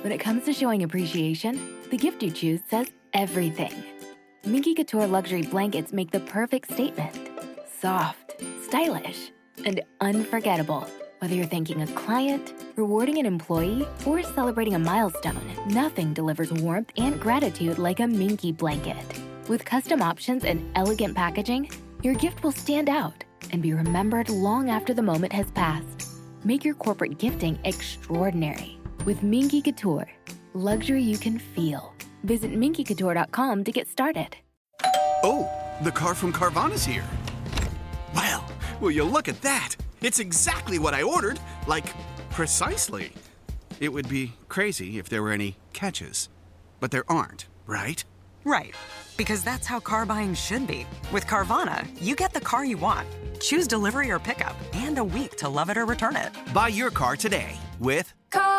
When it comes to showing appreciation, the gift you choose says everything. Minky Couture luxury blankets make the perfect statement. Soft, stylish, and unforgettable. Whether you're thanking a client, rewarding an employee, or celebrating a milestone, nothing delivers warmth and gratitude like a Minky blanket. With custom options and elegant packaging, your gift will stand out and be remembered long after the moment has passed. Make your corporate gifting extraordinary with Minky Couture. Luxury you can feel. Visit minkycouture.com to get started. Oh, the car from Carvana's here. Well, will you look at that? It's exactly what I ordered, like, precisely. It would be crazy if there were any catches, but there aren't, right? Right, because that's how car buying should be. With Carvana, you get the car you want. Choose delivery or pickup, and a week to love it or return it. Buy your car today with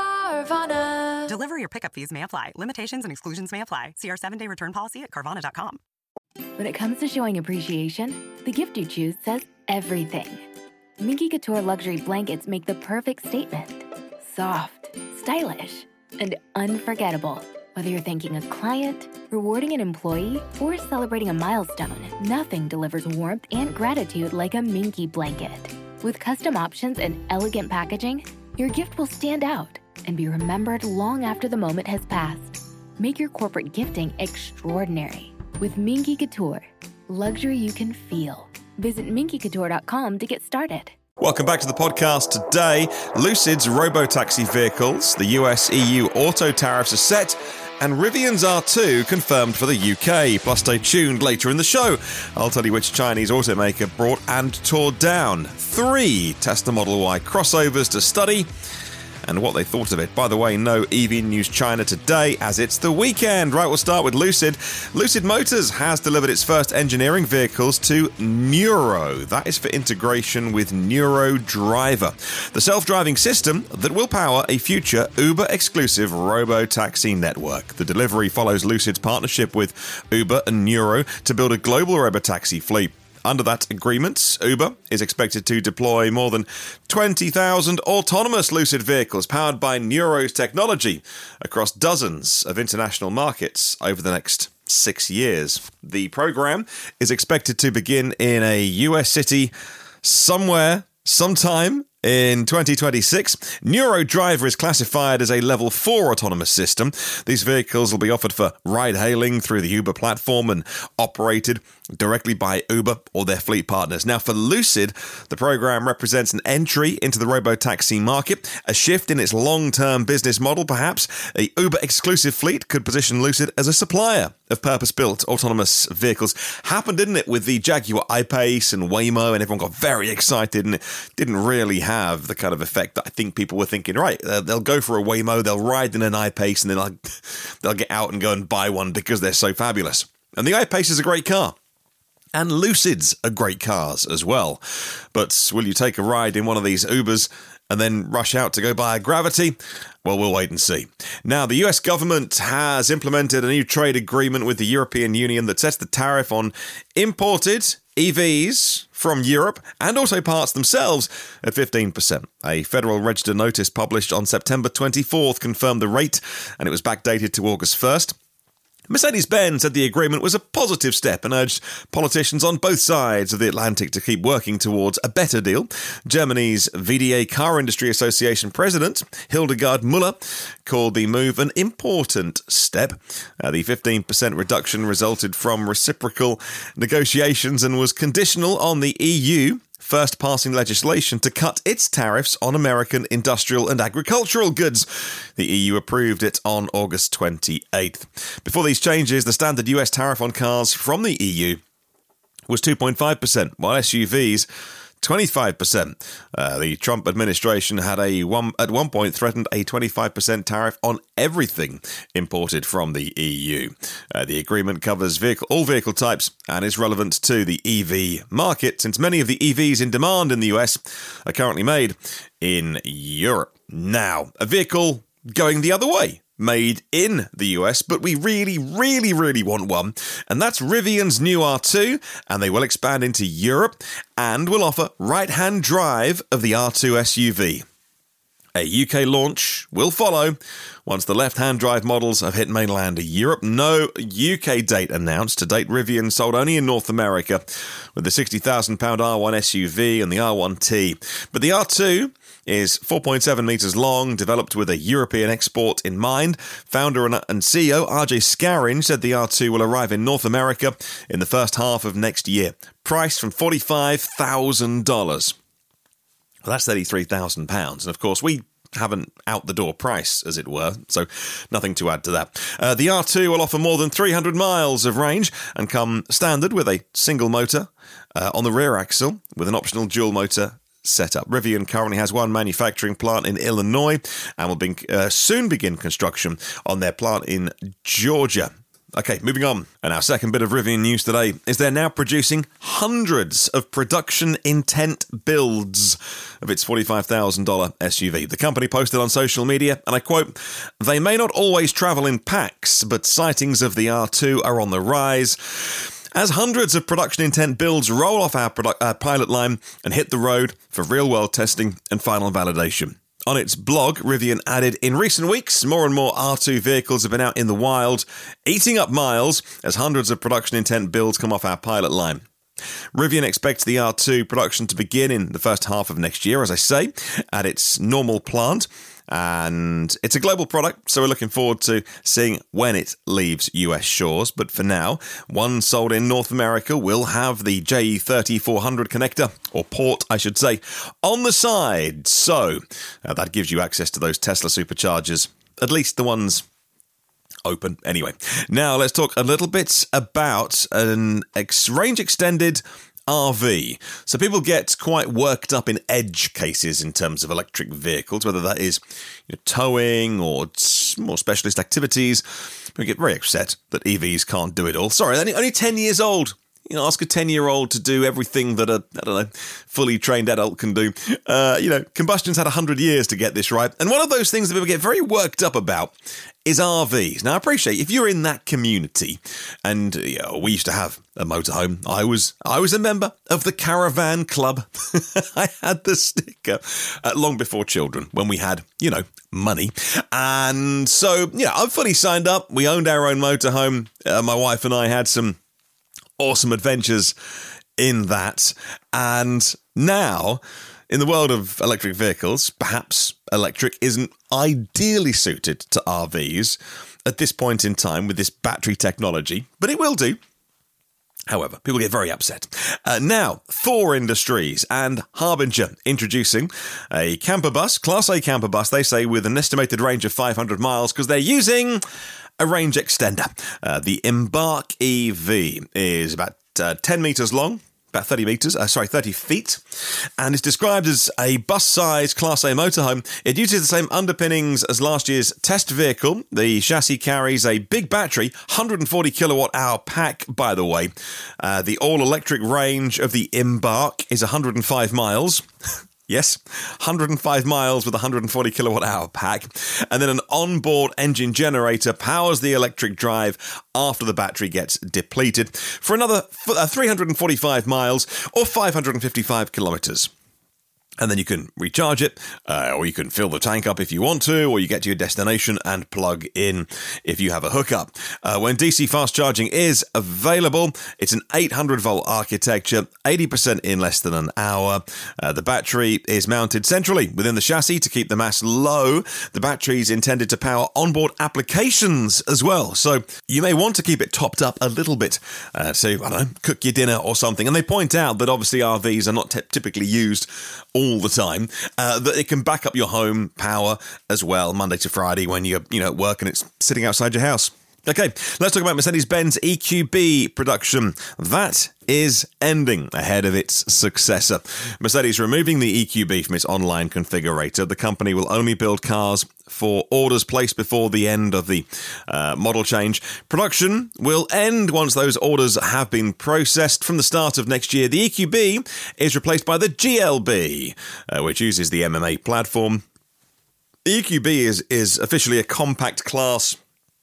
Carvana. Delivery or pickup fees may apply. Limitations and exclusions may apply. See our 7-day return policy at Carvana.com. When it comes to showing appreciation, the gift you choose says everything. Minky Couture luxury blankets make the perfect statement. Soft, stylish, and unforgettable. Whether you're thanking a client, rewarding an employee, or celebrating a milestone, nothing delivers warmth and gratitude like a Minky blanket. With custom options and elegant packaging, your gift will stand out and be remembered long after the moment has passed. Make your corporate gifting extraordinary with Minky Couture. Luxury you can feel. Visit minkycouture.com to get started. Welcome back to the podcast. Today, Lucid's robotaxi vehicles, the US-EU auto tariffs are set, and Rivian's R2 confirmed for the UK. Plus, stay tuned later in the show. I'll tell you which Chinese automaker brought and tore down 3 Tesla Model Y crossovers to study, and what they thought of it. By the way, no EV News China today, as it's the weekend. Right, we'll start with Lucid. Lucid Motors has delivered its first engineering vehicles to Nuro. That is for integration with Nuro Driver, the self-driving system that will power a future Uber-exclusive robo-taxi network. The delivery follows Lucid's partnership with Uber and Nuro to build a global robo-taxi fleet. Under that agreement, Uber is expected to deploy more than 20,000 autonomous Lucid vehicles powered by Nuro's technology across dozens of international markets over the next 6 years. The program is expected to begin in a US city sometime in 2026. Nuro Driver is classified as a level 4 autonomous system. These vehicles will be offered for ride-hailing through the Uber platform and operated directly by Uber or their fleet partners. Now, for Lucid, the program represents an entry into the robotaxi market, a shift in its long-term business model, perhaps. A Uber-exclusive fleet could position Lucid as a supplier of purpose-built autonomous vehicles. Happened, didn't it, with the Jaguar I-Pace and Waymo, and everyone got very excited, and it didn't really have the kind of effect that I think people were thinking, right, they'll go for a Waymo, they'll ride in an I-Pace, and then they'll get out and go and buy one because they're so fabulous. And the I-Pace is a great car. And Lucids are great cars as well. But will you take a ride in one of these Ubers and then rush out to go buy a Gravity? Well, we'll wait and see. Now, the US government has implemented a new trade agreement with the European Union that sets the tariff on imported EVs from Europe and auto parts themselves at 15%. A Federal Register notice published on September 24th confirmed the rate, and it was backdated to August 1st. Mercedes-Benz said the agreement was a positive step and urged politicians on both sides of the Atlantic to keep working towards a better deal. Germany's VDA Car Industry Association president, Hildegard Müller, called the move an important step. The 15% reduction resulted from reciprocal negotiations and was conditional on the EU first passing legislation to cut its tariffs on American industrial and agricultural goods. The EU approved it on August 28th. Before these changes, the standard US tariff on cars from the EU was 2.5%, while SUVs 25%. The Trump administration had at one point threatened a 25% tariff on everything imported from the EU. The agreement covers all vehicle types and is relevant to the EV market, since many of the EVs in demand in the US are currently made in Europe. Now, a vehicle going the other way, made in the US, but we really, really, really want one, and that's Rivian's new R2, and they will expand into Europe and will offer right-hand drive of the R2 SUV. A UK launch will follow once the left-hand drive models have hit mainland Europe. No UK date announced. To date, Rivian sold only in North America with the £60,000 R1 SUV and the R1T. But the R2 is 4.7 metres long, developed with a European export in mind. Founder and CEO RJ Scaringe said the R2 will arrive in North America in the first half of next year. Priced from $45,000. Well, that's £33,000. And of course, we have an out-the-door price, as it were, so nothing to add to that. The R2 will offer more than 300 miles of range and come standard with a single motor on the rear axle with an optional dual motor setup. Rivian currently has one manufacturing plant in Illinois and will soon begin construction on their plant in Georgia. Okay, moving on. And our second bit of Rivian news today is they're now producing hundreds of production intent builds of its $45,000 SUV. The company posted on social media, and I quote, "They may not always travel in packs, but sightings of the R2 are on the rise as hundreds of production intent builds roll off our pilot line and hit the road for real-world testing and final validation." On its blog, Rivian added, "In recent weeks, more and more R2 vehicles have been out in the wild, eating up miles as hundreds of production intent builds come off our pilot line." Rivian expects the R2 production to begin in the first half of next year, as I say, at its normal plant. And it's a global product, so we're looking forward to seeing when it leaves US shores. But for now, one sold in North America will have the JE30-400 connector, or port, I should say, on the side. So that gives you access to those Tesla superchargers, at least the ones open. Anyway, now let's talk a little bit about an range extended RV. So people get quite worked up in edge cases in terms of electric vehicles, whether that is towing or more specialist activities. People get very upset that EVs can't do it all. Sorry, only 10 years old. Ask a 10-year-old to do everything that a, fully trained adult can do. Combustion's had 100 years to get this right. And one of those things that people get very worked up about is RVs. Now, I appreciate if you're in that community, and we used to have a motorhome. I was a member of the Caravan Club. I had the sticker long before children, when we had, money. And so, I'm fully signed up. We owned our own motorhome. My wife and I had some awesome adventures in that. And now, in the world of electric vehicles, perhaps electric isn't ideally suited to RVs at this point in time with this battery technology, but it will do. However, people get very upset. Now, Thor Industries and Harbinger introducing a camper bus, Class A camper bus, they say, with an estimated range of 500 miles because they're using a range extender. The Embark EV is about 10 metres long, about 30 feet, and is described as a bus-sized Class A motorhome. It uses the same underpinnings as last year's test vehicle. The chassis carries a big battery, 140 kilowatt-hour pack, by the way. The all-electric range of the Embark is 105 miles. Yes, 105 miles with a 140 kilowatt-hour pack. And then an onboard engine generator powers the electric drive after the battery gets depleted for another 345 miles or 555 kilometres. And then you can recharge it, or you can fill the tank up if you want to, or you get to your destination and plug in if you have a hookup. When DC fast charging is available, it's an 800-volt architecture, 80% in less than an hour. The battery is mounted centrally within the chassis to keep the mass low. The battery is intended to power onboard applications as well. So you may want to keep it topped up a little bit to, cook your dinner or something. And they point out that obviously RVs are not typically used all the time, that it can back up your home power as well, Monday to Friday when you're at work and it's sitting outside your house. Okay, let's talk about Mercedes-Benz EQB production. That is ending ahead of its successor. Mercedes removing the EQB from its online configurator. The company will only build cars for orders placed before the end of the model change. Production will end once those orders have been processed. From the start of next year, the EQB is replaced by the GLB, which uses the MMA platform. The EQB is officially a compact class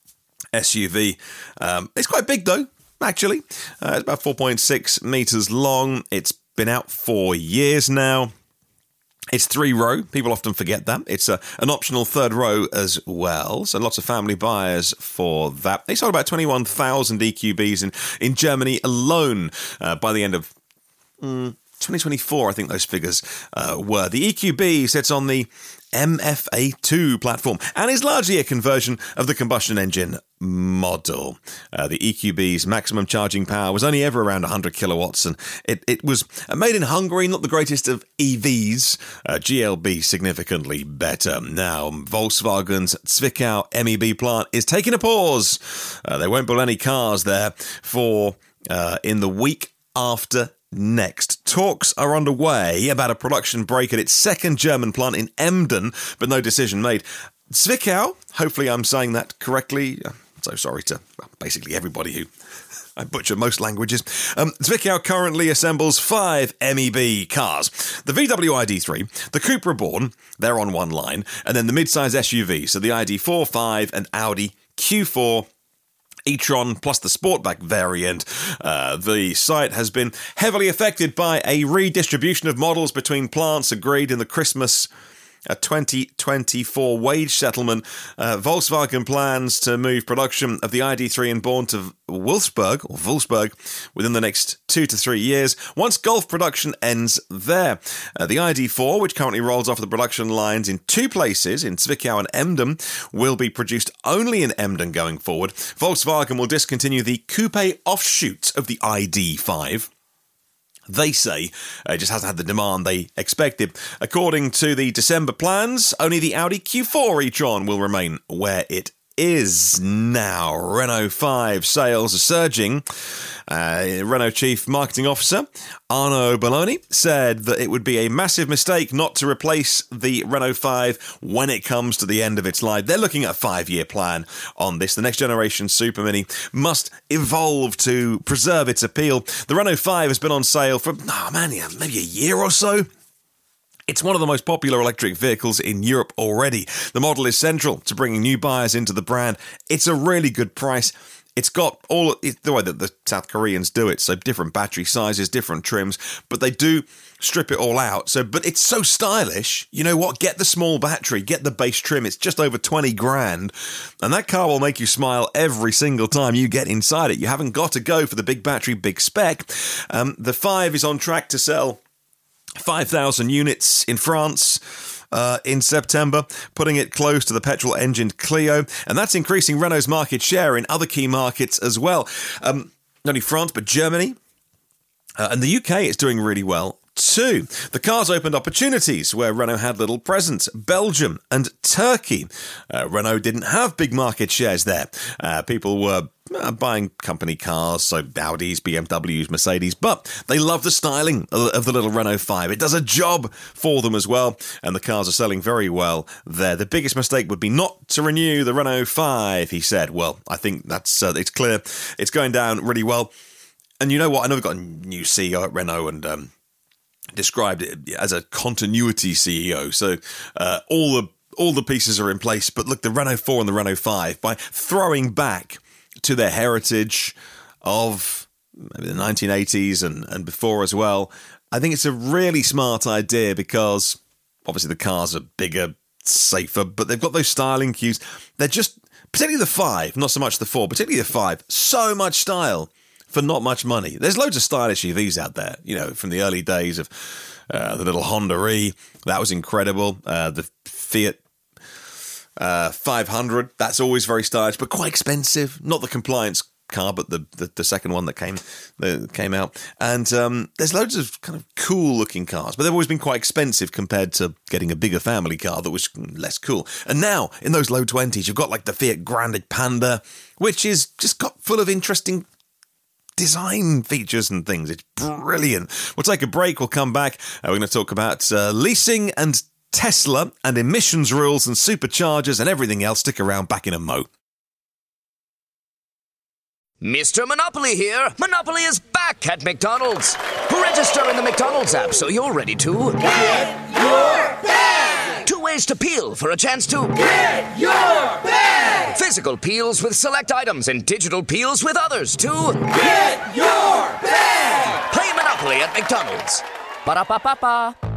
SUV. It's quite big though, actually. It's about 4.6 metres long. It's been out for years now. It's 3-row. People often forget that. It's an optional third row as well. So lots of family buyers for that. They sold about 21,000 EQBs in Germany alone by the end of 2024, I think those figures were. The EQB sits on the MFA2 platform and is largely a conversion of the combustion engine model. The EQB's maximum charging power was only ever around 100 kilowatts, and it was made in Hungary, not the greatest of EVs. GLB significantly better. Now, Volkswagen's Zwickau MEB plant is taking a pause. They won't build any cars there for in the week after next. Talks are underway about a production break at its second German plant in Emden, but no decision made. Zwickau, hopefully I'm saying that correctly. So sorry to basically everybody who I butcher most languages. Zwickau currently assembles 5 MEB cars. The VW ID3, the Cupra Born, they're on one line, and then the mid-size SUV, so the ID4, 5 and Audi Q4 e-tron plus the Sportback variant. The site has been heavily affected by a redistribution of models between plants agreed in the Christmas 2024 wage settlement. Volkswagen plans to move production of the ID3 and Born to Wolfsburg within the next 2 to 3 years, once Golf production ends there. The ID4, which currently rolls off the production lines in 2 places, in Zwickau and Emden, will be produced only in Emden going forward. Volkswagen will discontinue the coupe offshoot of the ID5. They say it just hasn't had the demand they expected. According to the December plans, only the Audi Q4 e-tron will remain where it is now. Renault 5 sales are surging. Renault Chief Marketing Officer Arnaud Belloni said that it would be a massive mistake not to replace the Renault 5 when it comes to the end of its life. They're looking at a 5-year plan on this. The next generation Super Mini must evolve to preserve its appeal. The Renault 5 has been on sale for, maybe a year or so. It's one of the most popular electric vehicles in Europe already. The model is central to bringing new buyers into the brand. It's a really good price. It's got the way that the South Koreans do it, so different battery sizes, different trims, but they do strip it all out. But it's so stylish. You know what? Get the small battery, get the base trim. It's just over 20 grand, and that car will make you smile every single time you get inside it. You haven't got to go for the big battery, big spec. The 5 is on track to sell 5,000 units in France in September, putting it close to the petrol-engined Clio, and that's increasing Renault's market share in other key markets as well. Not only France, but Germany and the UK is doing really well too. The car's opened opportunities where Renault had little presence. Belgium and Turkey. Renault didn't have big market shares there. People were buying company cars, so Audis, BMWs, Mercedes, but they love the styling of the little Renault 5. It does a job for them as well, and the cars are selling very well there. The biggest mistake would be not to renew the Renault 5, he said. Well, I think that's it's clear. It's going down really well. And you know what? I know we've got a new CEO at Renault, and described it as a continuity CEO. So all the pieces are in place. But look, the Renault 4 and the Renault 5, by throwing back to their heritage of maybe the 1980s and before as well, I think it's a really smart idea because obviously the cars are bigger, safer, but they've got those styling cues. They're just, particularly the 5, not so much the 4, particularly the 5, so much style for not much money. There's loads of stylish EVs out there, you know, from the early days of the little Honda E. That was incredible. The Fiat 500, that's always very stylish, but quite expensive. Not the compliance car, but the second one that came out. And there's loads of kind of cool looking cars, but they've always been quite expensive compared to getting a bigger family car that was less cool. And now, in those low 20s, you've got like the Fiat Grande Panda, which is just got full of interesting design features and things. It's brilliant. We'll take a break. We'll come back. We're going to talk about leasing and Tesla and emissions rules and superchargers and everything else. Stick around. Back in a mo. Mr. Monopoly here. Monopoly is back at McDonald's. Register in the McDonald's app so you're ready to get your bag. 2 ways to peel for a chance to get your bag. Physical peels with select items and digital peels with others to get your bag. Play Monopoly at McDonald's. Ba-da-ba-ba-ba.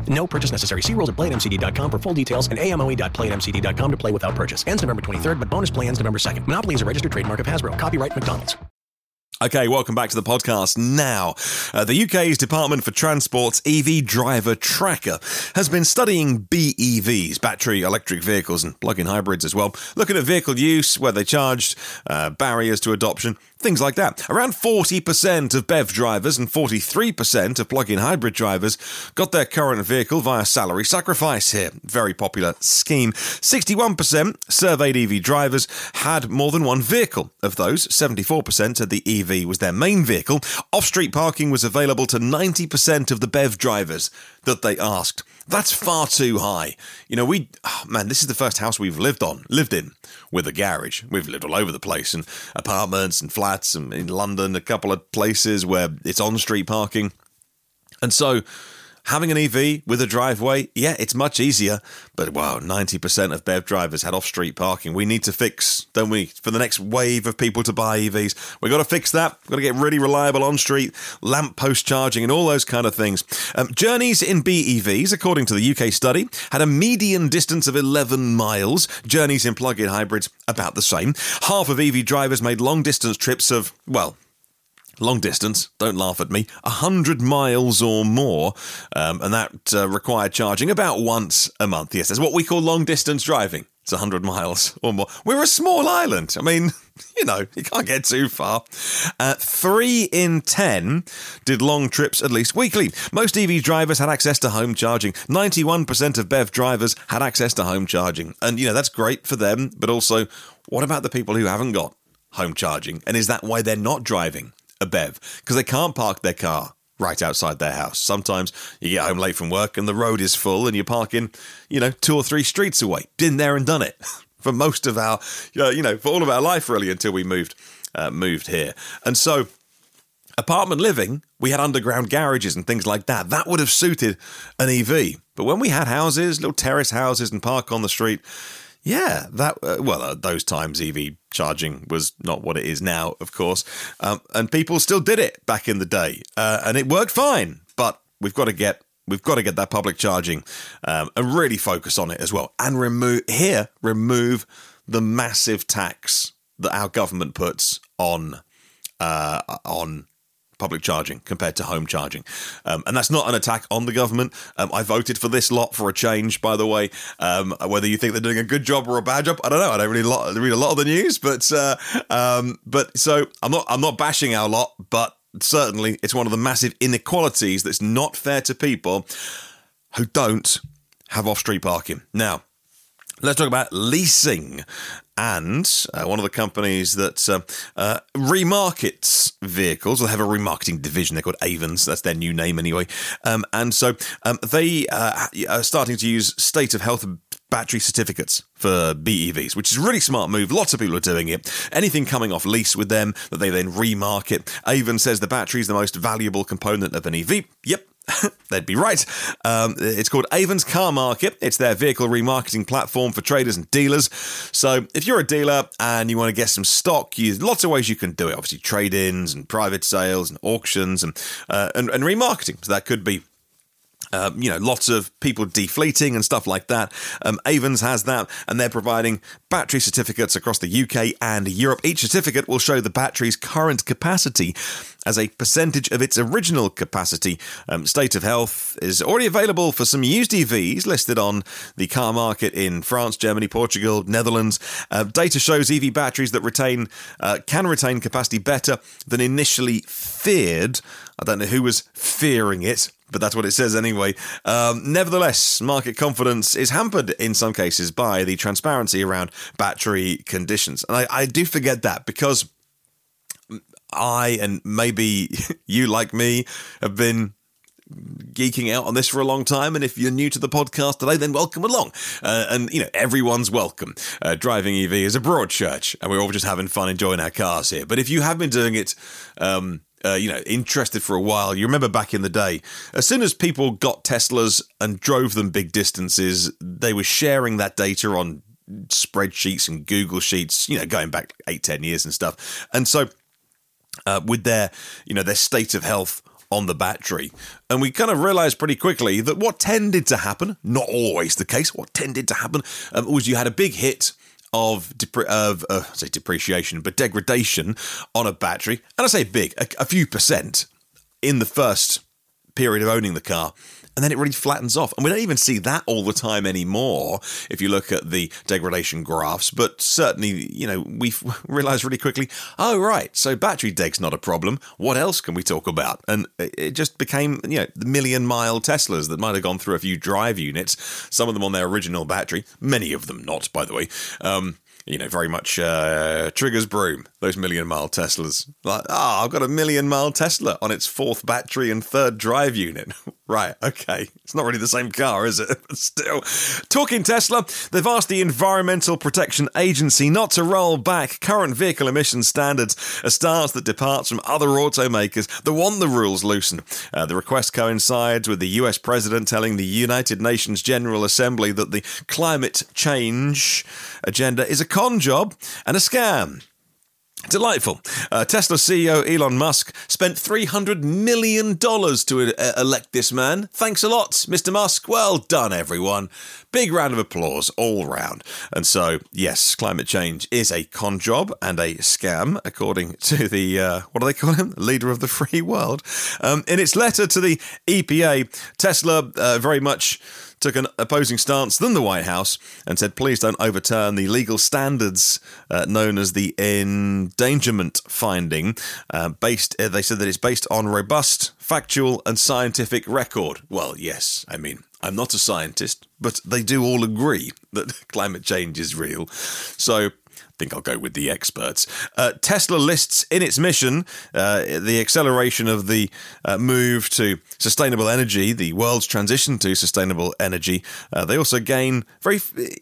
No purchase necessary. See rules at PlayAtMCD.com for full details and AMOE.PlayAtMCD.com to play without purchase. Ends November 23rd, but bonus play ends November 2nd. Monopoly is a registered trademark of Hasbro. Copyright McDonald's. Okay, welcome back to the podcast. Now, the UK's Department for Transport's EV Driver Tracker has been studying BEVs, battery electric vehicles, and plug-in hybrids as well, looking at vehicle use, where they charged, barriers to adoption, things like that. Around 40% of BEV drivers and 43% of plug-in hybrid drivers got their current vehicle via salary sacrifice here. Very popular scheme. 61% surveyed EV drivers had more than one vehicle. Of those, 74% said the EV was their main vehicle. Off-street parking was available to 90% of the BEV drivers that they asked. That's far too high. You know, this is the first house we've lived in with a garage. We've lived all over the place, in apartments and flats, and in London, a couple of places where it's on-street parking. And so having an EV with a driveway, yeah, it's much easier. But, wow, 90% of BEV drivers had off-street parking. We need to fix, don't we, for the next wave of people to buy EVs. We've got to fix that. We've got to get really reliable on-street, lamp-post charging and all those kind of things. Journeys in BEVs, according to the UK study, had a median distance of 11 miles. Journeys in plug-in hybrids, about the same. Half of EV drivers made long-distance trips of, well, long distance, don't laugh at me, 100 miles or more, and that required charging about once a month. Yes, that's what we call long distance driving. It's 100 miles or more. We're a small island. I mean, you know, you can't get too far. 3 in 10 did long trips at least weekly. Most EV drivers had access to home charging. 91% of BEV drivers had access to home charging. And, you know, that's great for them, but also, what about the people who haven't got home charging? And is that why they're not driving a BEV? Because they can't park their car right outside their house. Sometimes you get home late from work and the road is full and you're parking, 2 or 3 streets away. Been there and done it for most of our, for all of our life really, until we moved here. And so apartment living, we had underground garages and things like that. That would have suited an EV. But when we had houses, little terrace houses and park on the street, yeah, those times EV charging was not what it is now, of course, and people still did it back in the day, and it worked fine. But we've got to get that public charging and really focus on it as well, and remove the massive tax that our government puts on public charging compared to home charging. And that's not an attack on the government. I voted for this lot for a change, by the way. Whether you think they're doing a good job or a bad job, I don't know. I don't really read a lot of the news, but so I'm not bashing our lot, but certainly it's one of the massive inequalities that's not fair to people who don't have off-street parking. Now, let's talk about leasing. And one of the companies that remarkets vehicles, they have a remarketing division, they're called Ayvens, that's their new name anyway. And so they are starting to use state of health battery certificates for BEVs, which is a really smart move. Lots of people are doing it. Anything coming off lease with them that they then remarket. Ayvens says the battery is the most valuable component of an EV. Yep. They'd be right. It's called Ayvens Car Market. It's their vehicle remarketing platform for traders and dealers. So if you're a dealer and you want to get some stock, lots of ways you can do it. Obviously, trade-ins and private sales and auctions and remarketing. So that could be lots of people defleeting and stuff like that. Ayvens has that, and they're providing battery certificates across the UK and Europe. Each certificate will show the battery's current capacity as a percentage of its original capacity. State of health is already available for some used EVs listed on the car market in France, Germany, Portugal, Netherlands. Data shows EV batteries that can retain capacity better than initially feared. I don't know who was fearing it, but that's what it says anyway. Nevertheless, market confidence is hampered in some cases by the transparency around battery conditions. And I do forget that, because I, and maybe you like me, have been geeking out on this for a long time, and if you're new to the podcast today, then welcome along. Everyone's welcome. Driving EV is a broad church, and we're all just having fun enjoying our cars here. But if you have been doing it, interested for a while, you remember back in the day, as soon as people got Teslas and drove them big distances, they were sharing that data on spreadsheets and Google Sheets, going back 8-10 years and stuff. And so with their state of health on the battery. And we kind of realised pretty quickly that what tended to happen, not always the case, what tended to happen was you had a big hit of depreciation, but degradation on a battery. And I say big, a few percent in the first period of owning the car. And then it really flattens off. And we don't even see that all the time anymore if you look at the degradation graphs. But certainly, we've realised really quickly, oh, right, so battery deg's not a problem. What else can we talk about? And it just became, the million-mile Teslas that might have gone through a few drive units, some of them on their original battery, many of them not, by the way. Very much Trigger's broom, those million-mile Teslas. Like, I've got a million-mile Tesla on its fourth battery and third drive unit. Right, okay. It's not really the same car, is it? But still. Talking Tesla, they've asked the Environmental Protection Agency not to roll back current vehicle emission standards, a stance that departs from other automakers that want the rules loosened. The request coincides with the US president telling the United Nations General Assembly that the climate change agenda is a con job and a scam. Delightful. Tesla CEO Elon Musk spent $300 million to elect this man. Thanks a lot, Mr. Musk. Well done, everyone. Big round of applause all round. And so, yes, climate change is a con job and a scam, according to the, what do they call him? Leader of the free world. In its letter to the EPA, Tesla very much took an opposing stance than the White House and said, please don't overturn the legal standards known as the endangerment finding. They said that it's based on robust, factual and scientific record. Well, yes, I'm not a scientist, but they do all agree that climate change is real. So I think I'll go with the experts. Tesla lists in its mission the acceleration of the move to sustainable energy, the world's transition to sustainable energy. They also gain very,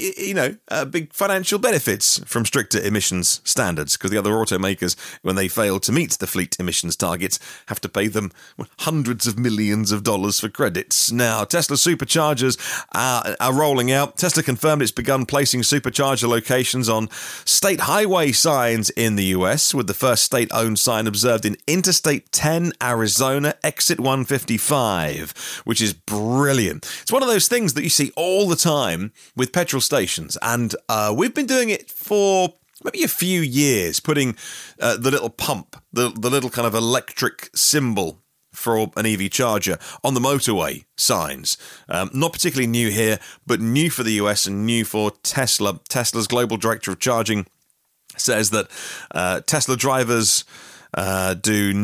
big financial benefits from stricter emissions standards, because the other automakers, when they fail to meet the fleet emissions targets, have to pay them hundreds of millions of dollars for credits. Now, Tesla superchargers are rolling out. Tesla confirmed it's begun placing supercharger locations on state highway signs in the US, with the first state-owned sign observed in Interstate 10, Arizona, exit 155, which is brilliant. It's one of those things that you see all the time with petrol stations, and we've been doing it for maybe a few years, putting the little pump, the little kind of electric symbol for an EV charger on the motorway signs. Not particularly new here, but new for the US and new for Tesla. Tesla's global director of charging says that Tesla drivers do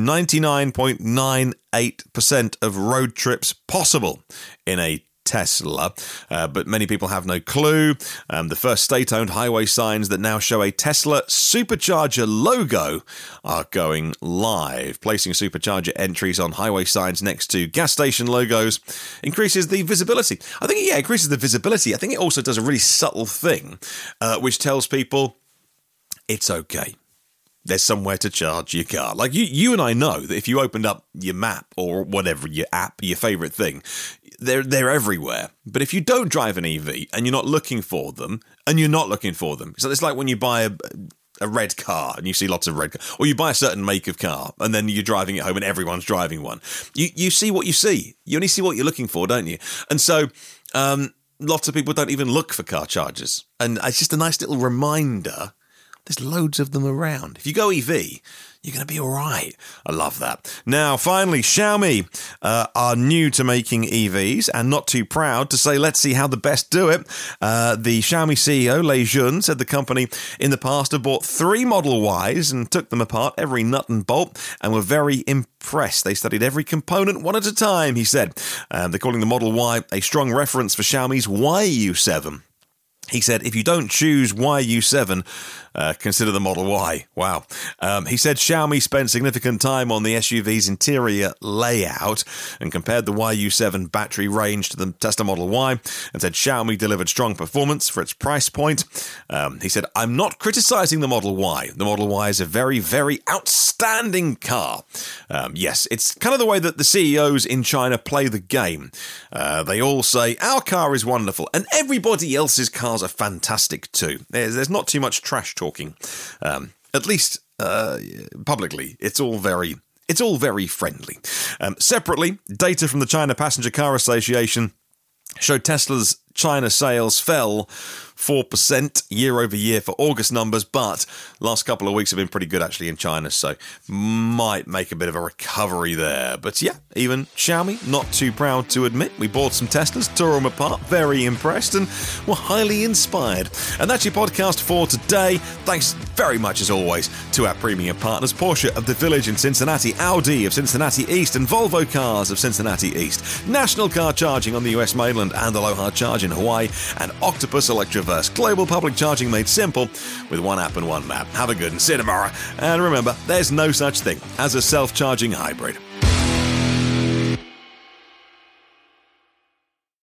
99.98% of road trips possible in a Tesla, but many people have no clue. The first state-owned highway signs that now show a Tesla supercharger logo are going live. Placing supercharger entries on highway signs next to gas station logos increases the visibility. I think, it increases the visibility. I think it also does a really subtle thing, which tells people it's okay. There's somewhere to charge your car. Like you and I know that if you opened up your map or whatever, your app, your favourite thing, they're everywhere. But if you don't drive an EV and you're not looking for them, so it's like when you buy a red car and you see lots of red cars, or you buy a certain make of car and then you're driving it home and everyone's driving one. You see what you see. You only see what you're looking for, don't you? And so lots of people don't even look for car chargers. And it's just a nice little reminder. There's loads of them around. If you go EV, you're going to be all right. I love that. Now, finally, Xiaomi are new to making EVs and not too proud to say, let's see how the best do it. The Xiaomi CEO, Lei Jun, said the company in the past have bought 3 Model Ys and took them apart, every nut and bolt, and were very impressed. They studied every component one at a time, he said. They're calling the Model Y a strong reference for Xiaomi's YU7. He said, if you don't choose YU7, consider the Model Y. Wow. He said Xiaomi spent significant time on the SUV's interior layout and compared the YU7 battery range to the Tesla Model Y and said Xiaomi delivered strong performance for its price point. He said, I'm not criticizing the Model Y. The Model Y is a very, very outstanding car. Yes, it's kind of the way that the CEOs in China play the game. They all say, our car is wonderful, and everybody else's cars are fantastic too. There's not too much trash talking, at least publicly. It's all very It's all very friendly. Separately, data from the China Passenger Car Association showed Tesla's China sales fell 4% year over year for August numbers, but last couple of weeks have been pretty good actually in China, so might make a bit of a recovery there. But yeah, even Xiaomi, not too proud to admit, we bought some Teslas, tore them apart, very impressed, and were highly inspired. And that's your podcast for today. Thanks very much as always to our premium partners, Porsche of the Village in Cincinnati, Audi of Cincinnati East, and Volvo Cars of Cincinnati East, National Car Charging on the US mainland and Aloha Charge in Hawaii, and Octopus Electroverse, global public charging made simple with one app and one map. Have a good and see you tomorrow. And remember, there's no such thing as a self-charging hybrid.